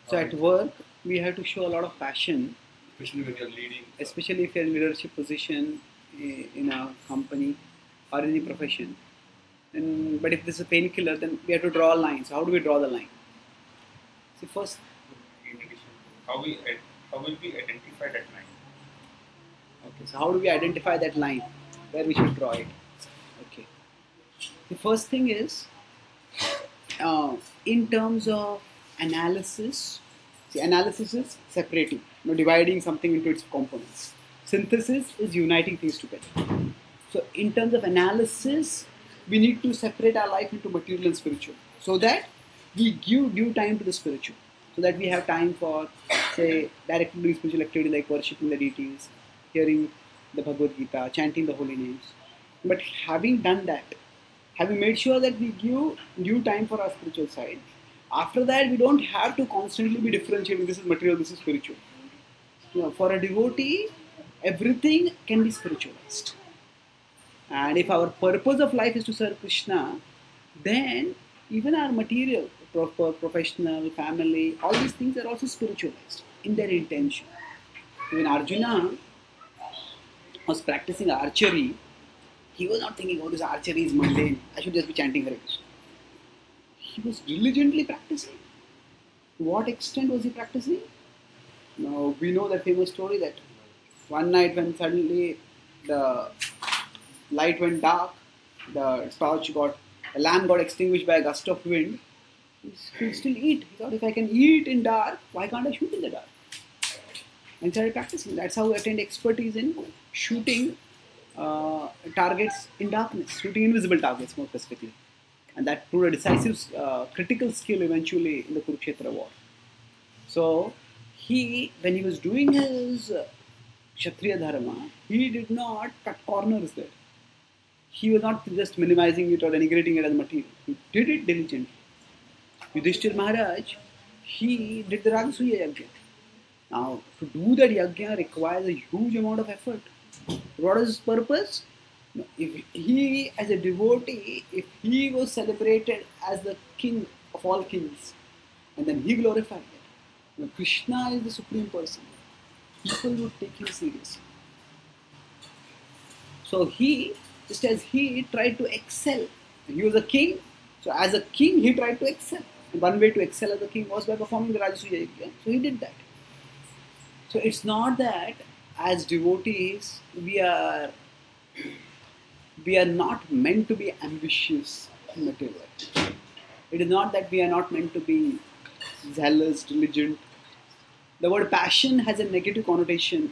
So at work, we have to show a lot of passion, especially when you're leading. especially if you're in leadership position in a company or any profession. But if this is a painkiller, then we have to draw a line. So how do we draw the line? See, first, How we how will we identify that line? okay. So how do we identify that line where we should draw it? Okay. The first thing is in terms of analysis. See, analysis is separating, dividing something into its components. Synthesis is uniting things together. So, in terms of analysis, we need to separate our life into material and spiritual, so that we give due time to the spiritual, so that we have time for, say, directly doing spiritual activity like worshipping the deities, hearing the Bhagavad Gita, chanting the holy names. But having done that, having made sure that we give due time for our spiritual side, after that we don't have to constantly be differentiating this is material, this is spiritual. For a devotee, everything can be spiritualized. And if our purpose of life is to serve Krishna, then even our material, professional, family, all these things are also spiritualized in their intention. When Arjuna was practicing archery, he was not thinking, oh, this archery is mundane, I should just be chanting Hare Krishna. He was diligently practicing. To what extent was he practicing? Now, we know that famous story that one night when suddenly the light went dark, the lamp got extinguished by a gust of wind, he could still eat. He thought, if I can eat in dark, why can't I shoot in the dark? And started practicing. That's how he attained expertise in shooting targets in darkness, shooting invisible targets more specifically. And that proved a decisive, critical skill eventually in the Kurukshetra war. So, when he was doing his Kshatriya Dharma, he did not cut corners there. He was not just minimizing it or denigrating it as material. He did it diligently. Yudhishthir Maharaj, he did the Rajasuya Yajna. Now, to do that yajna requires a huge amount of effort. What is his purpose? If he, as a devotee, if he was celebrated as the king of all kings, and then he glorified it, Krishna is the supreme person, people would take him seriously. So just as he tried to excel, he was a king, so as a king he tried to excel. One way to excel as a king was by performing the Rajasuya Yajna, so he did that. So it's not that as devotees we are not meant to be ambitious in material life. It is not that we are not meant to be zealous, diligent. The word passion has a negative connotation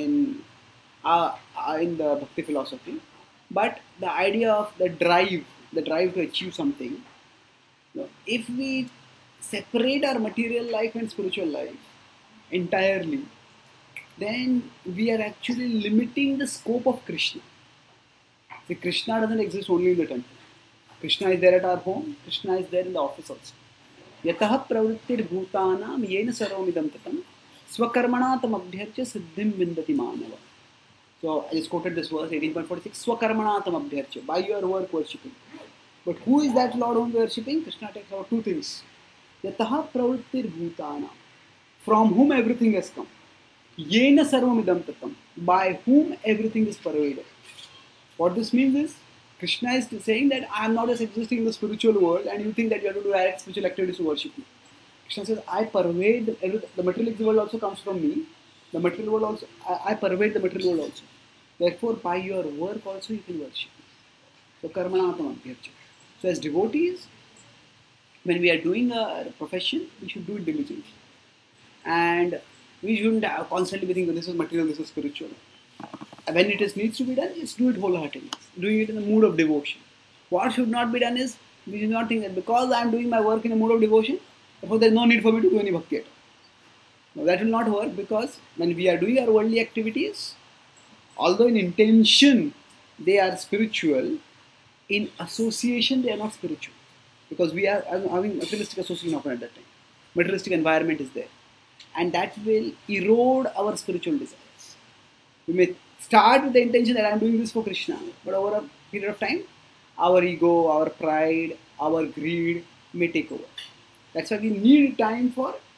in the Bhakti philosophy, but the idea of the drive to achieve something. If we separate our material life and spiritual life entirely, then we are actually limiting the scope of Krishna. See, Krishna doesn't exist only in the temple. Krishna is there at our home, Krishna is there in the office also. Yataha pravrittir bhutanam yena sarvamidam tatam swakarmana tam abhyarcha siddhim vindati manava. So I just quoted this verse 18.46, swakarmana tam abhyarcha, by your work worshipping. But who is that Lord whom we are worshipping? Krishna takes out two things. Yataha pravrittir bhutana, from whom everything has come. Yena sarvamidam tatam, by whom everything is pervaded. What this means is, Krishna is saying that I am not just existing in the spiritual world and you think that you have to do direct spiritual activities to worship me. Krishna says, I pervade the material world also comes from me. The material world also, I pervade the material world also. Therefore, by your work also you can worship me. So, karmanatam abhyarcha. So, as devotees, when we are doing a profession, we should do it diligently. And we shouldn't constantly be thinking, this is material, this is spiritual. When it needs to be done, just do it wholeheartedly. Doing it in the mood of devotion. What should not be done is, we should not think that because I am doing my work in a mood of devotion, therefore there is no need for me to do any bhakti at all. Now, that will not work, because when we are doing our worldly activities, although in intention they are spiritual, in association they are not spiritual. Because we are having materialistic association often at that time. Materialistic environment is there. And that will erode our spiritual desires. We may start with the intention that I am doing this for Krishna, but over a period of time, our ego, our pride, our greed may take over. That's why we need time for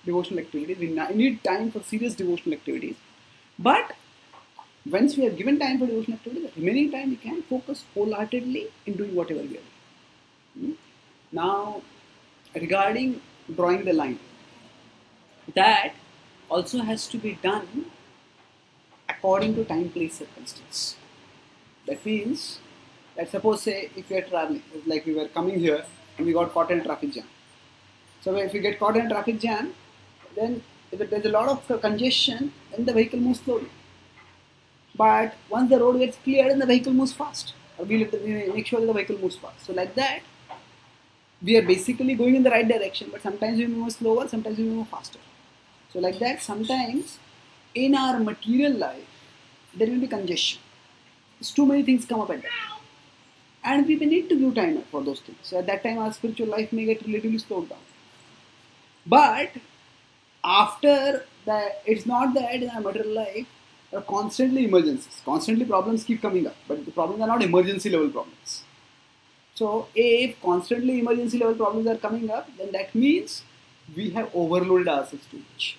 devotional activities. We need time for serious devotional activities. But once we have given time for devotional activities, the remaining time we can focus wholeheartedly in doing whatever we are doing. Now, regarding drawing the line, that also has to be done according to time, place, circumstance. That means that suppose say if we are traveling, like we were coming here and we got caught in a traffic jam. So if we get caught in a traffic jam, then if there's a lot of congestion, then the vehicle moves slowly. But once the road gets cleared, then the vehicle moves fast. Or we make sure that the vehicle moves fast. So like that, we are basically going in the right direction, but sometimes we move slower, sometimes we move faster. So like that, sometimes in our material life, there will be congestion. There's too many things come up at that time. And we may need to give time for those things. So at that time, our spiritual life may get relatively slowed down. But after that, it's not that in our material life, there are constantly emergencies. Constantly problems keep coming up. But the problems are not emergency level problems. So if constantly emergency level problems are coming up, then that means we have overloaded ourselves too much.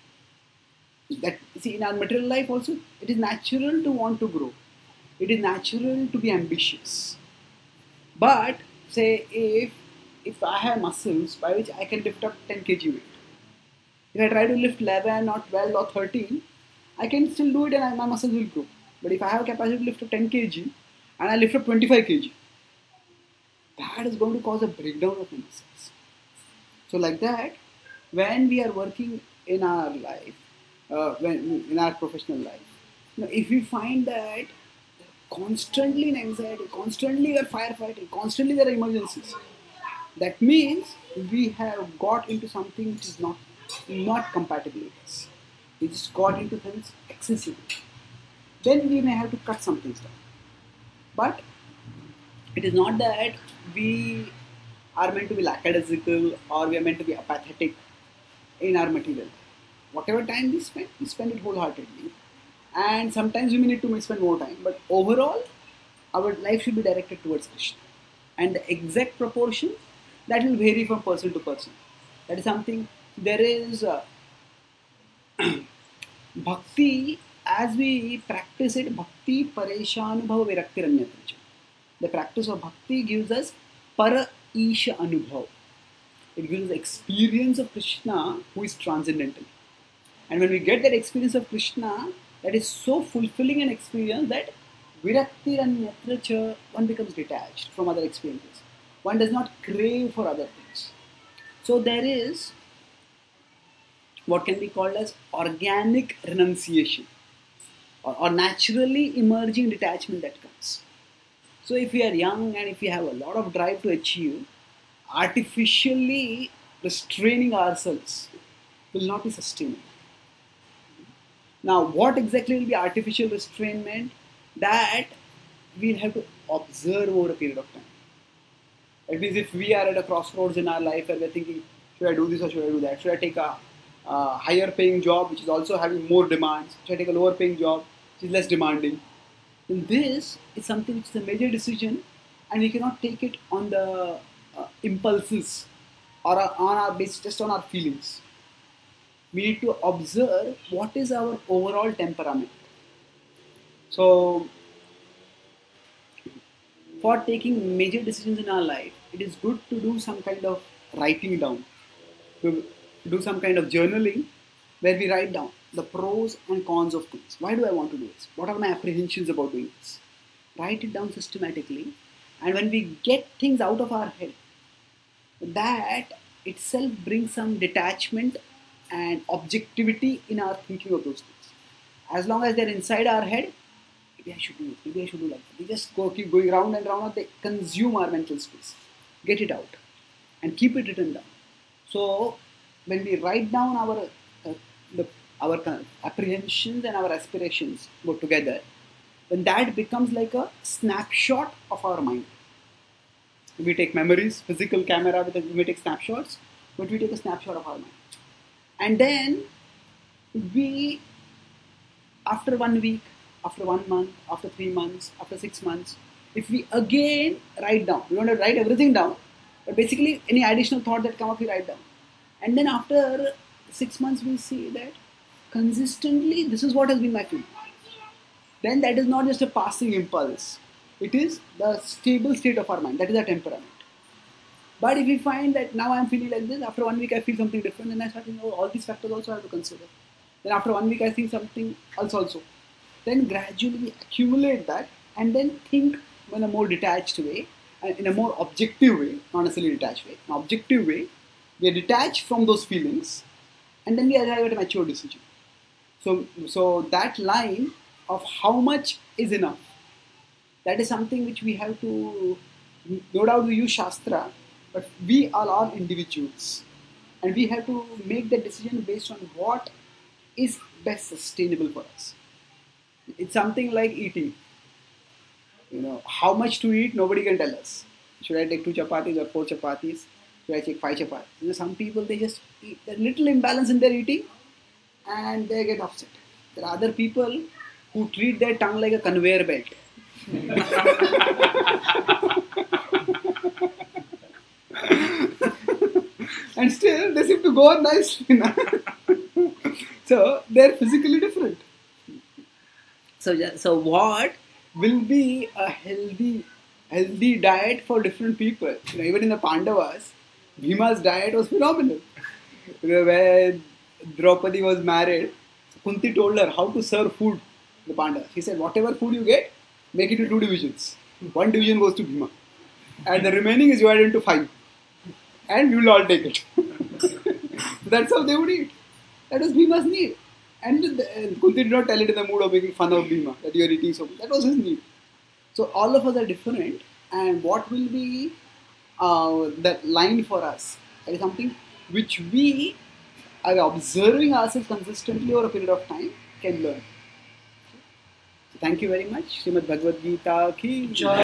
That see in our material life also, it is natural to want to grow. It is natural to be ambitious. But say if I have muscles by which I can lift up 10 kg weight, if I try to lift 11 or 12 or 13, I can still do it and my muscles will grow. But if I have capacity to lift up 10 kg and I lift up 25 kg, that is going to cause a breakdown of my muscles. So like that, when we are working in our life, when in our professional life, if we find that constantly in anxiety, constantly we are firefighting, constantly there are emergencies, that means we have got into something which is not compatible with us. We just got into things excessively. Then we may have to cut some things down. But it is not that we are meant to be lackadaisical or we are meant to be apathetic in our material. Whatever time we spend it wholeheartedly. And sometimes we may need to spend more time. But overall, our life should be directed towards Krishna. And the exact proportion, that will vary from person to person. That is something, there is bhakti, as we practice it, bhakti pareshanubhava virakti ranyatra. The practice of bhakti gives us para isha anubhav. It gives us the experience of Krishna who is transcendental. And when we get that experience of Krishna, that is so fulfilling an experience that virakti ranyatra, one becomes detached from other experiences. One does not crave for other things. So there is what can be called as organic renunciation or naturally emerging detachment that comes. So if we are young and if we have a lot of drive to achieve, artificially restraining ourselves will not be sustainable. Now, what exactly will be artificial restrainment? That we'll have to observe over a period of time. That means if we are at a crossroads in our life where we're thinking, should I do this or should I do that? Should I take a higher paying job which is also having more demands? Should I take a lower paying job which is less demanding? Then this is something which is a major decision and we cannot take it on the impulses or on our base, just on our feelings. We need to observe what is our overall temperament. So, for taking major decisions in our life, it is good to do some kind of writing down, to do some kind of journaling where we write down the pros and cons of things. Why do I want to do this? What are my apprehensions about doing this? Write it down systematically, and when we get things out of our head, that itself brings some detachment and objectivity in our thinking of those things. As long as they're inside our head, maybe I should do it, maybe I should do like that. We just keep going round and round, they consume our mental space. Get it out and keep it written down. So when we write down our apprehensions and our aspirations go together, then that becomes like a snapshot of our mind. We take memories, physical camera, we take snapshots, but we take a snapshot of our mind. And then we, after 1 week, after 1 month, after 3 months, after 6 months, if we again write down, we don't have to write everything down, but basically any additional thought that come up, we write down. And then after 6 months we see that consistently this is what has been my feeling. Then that is not just a passing impulse. It is the stable state of our mind. That is our temperament. But if we find that now I am feeling like this, after 1 week I feel something different, then I start thinking, oh, all these factors also I have to consider. Then after 1 week I think something else also. Then gradually we accumulate that and then think in a more detached way, in a more objective way, not necessarily detached way, an objective way. We are detached from those feelings and then we arrive at a mature decision. So that line of how much is enough, that is something which we have to, no doubt we use Shastra, but we all are individuals. And we have to make the decision based on what is best sustainable for us. It's something like eating. How much to eat, nobody can tell us. Should I take 2 chapatis or 4 chapatis? Should I take 5 chapatis? Some people, they just eat. There's little imbalance in their eating and they get upset. There are other people who treat their tongue like a conveyor belt. And still they seem to go on nicely. So they're physically different. So what will be a healthy diet for different people? Even in the Pandavas, Bhima's diet was phenomenal. When Draupadi was married, Kunti told her how to serve food to the Pandavas. He said, whatever food you get, make it into 2 divisions. 1 division goes to Bhima. And the remaining is divided into 5. And we will all take it. So that's how they would eat. That was Bhima's need. And Kunti did not tell it in the mood of making fun of Bhima, that you are eating so much. That was his need. So all of us are different. And what will be that line for us? That is something which we, are observing ourselves consistently over a period of time, can learn. So thank you very much. Srimad Bhagavad Gita ki Jai.